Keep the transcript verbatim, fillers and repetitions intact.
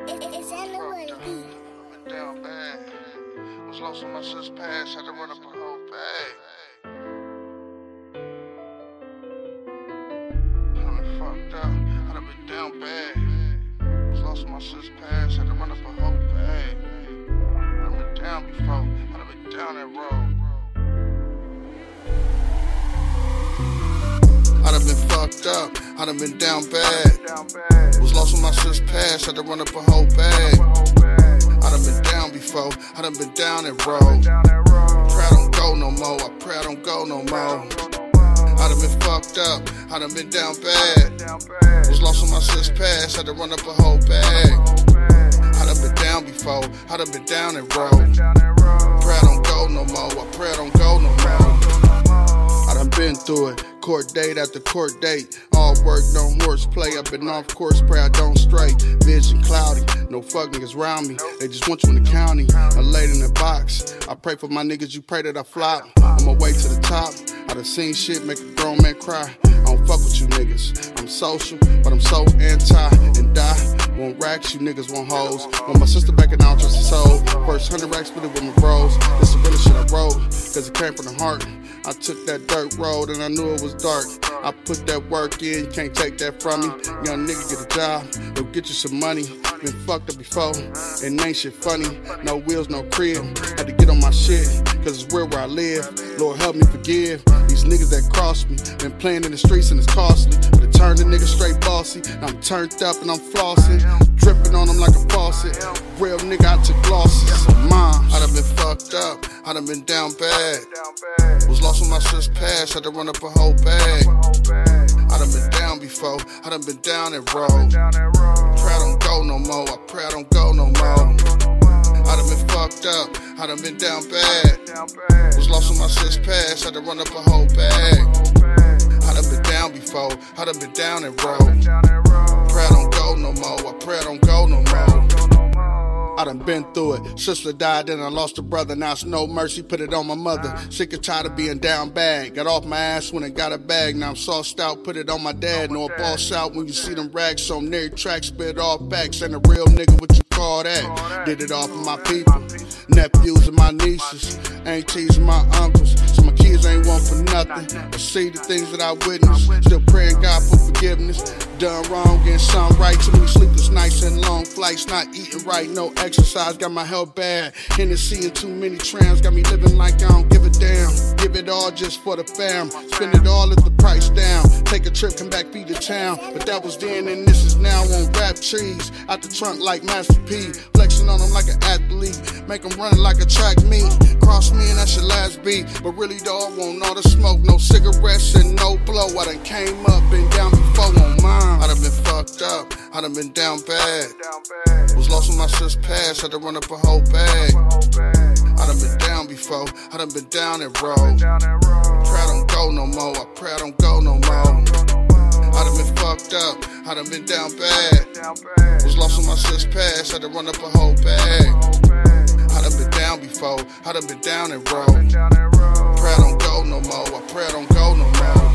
It's anybody. Been down bad. Was lost on my sis past, had to run up a whole bag. I been fucked up, I done been down bad. Was lost on my sis past, had to run up a whole bag. I done been down before, I done been down that road. I done been fucked up, I done been down bad. Was lost on my sis past, had to run up a whole bag. I done been down before, I done been down that road. Pray I don't go no more, I pray I don't go no more. I done been fucked up, I done been down bad. Was lost on my sis past, had to run up a whole bag. I done been down before, I done been down that road. Pray I don't go no more, I pray I don't go no more. I done been through it, court date after court date. All work, no horseplay. I've been off course, pray I don't stray. Vision cloudy, no fuck niggas round me. They just want you in the county, I laid in the box. I pray for my niggas, you pray that I flop. On my way to the top, I done seen shit make a grown man cry. I don't fuck with you niggas. I'm social, but I'm so anti and die. Want racks, you niggas want hoes. Want my sister back and I don't trust her soul. First hundred racks, split it with my bros. This the realest shit I wrote, cause it came from the heart. I took that dirt road and I knew it was dark. I put that work in, you can't take that from me. Young nigga, get a job, go get you some money. Been fucked up before, and ain't shit funny. No wheels, no crib, had to get on my shit, cause it's real where I live. Lord help me forgive these niggas that crossed me. Been playing in the streets and it's costly, but it turned the nigga straight bossy. Now I'm turned up and I'm flossing, dripping on them like a faucet. Real nigga, I took losses. Mom, I done been fucked up, I done been down bad. Was lost on my sis past, had to run up a whole bag. I done been down before, I done been down that road. Pray I don't go no more, I pray I don't go no more. I done been fucked up, I done been down bad. Was lost on my sis past, had to run up a whole bag. I done been down before, I done been down that road. Pray I don't go no more, I pray I don't go no more. I done been through it. Sister died, then I lost a brother. Now it's no mercy, put it on my mother. Sick and tired of being down bad. Got off my ass when I got a bag. Now I'm sauced out, put it on my dad. Know it balls out when you see them rags on near track. Spit off backs, and a real nigga, what you call that? Did it all for my people, nephews and my nieces, aunties and my uncles. So my kids ain't one for nothing. I see the things that I witnessed. Still praying God for forgiveness. Done wrong, getting something right. Too many sleepless nights and long flights. Not eating right, no exercise, got my health bad. Hennessy and too many trams, got me living like I don't give a damn. Give it all just for the fam, spend it all at the price down. Take a trip, come back, feed the town. But that was then and this is now on rap trees. Out the trunk like Master P, flexing on them like an athlete. Make them run like a track meet. Cross me and that's your last beat. But really though, I want all the smoke, no cigarettes and no blow. I done came up, been down before on mine. I done been fucked up, I done been down bad. Was lost on my sis past, had to run up a whole bag. I done been down before, I done been down that road. Pray I don't go no more, I pray I don't go no more. I done been fucked up, I done been down bad. Was lost on my sis past, had to run up a whole bag. I done been down before, I done been down that road. Pray I don't go no more, I pray I don't go no more.